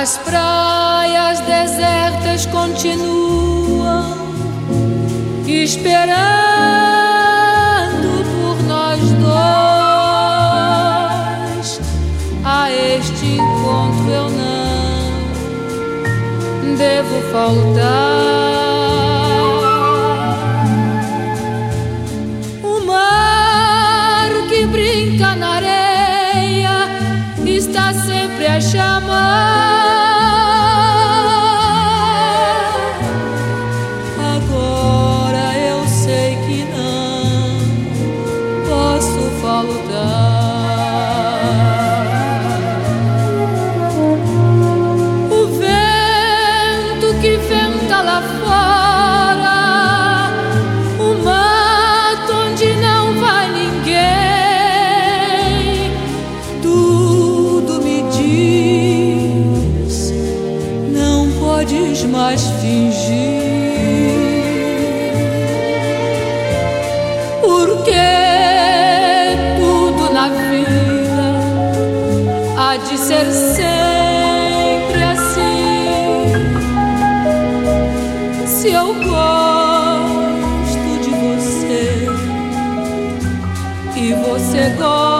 As praias desertas continuam esperando por nós dois. A este encontro eu não devo faltar. O mar que brinca na areia está sempre a chamar. Agora eu sei que não posso faltar. O vento que venta lá fora, o mato onde não vai ninguém, tudo me diz: não podes mais fingir. Porque tudo na vida há de ser sempre assim. Se eu gosto de você e você gosta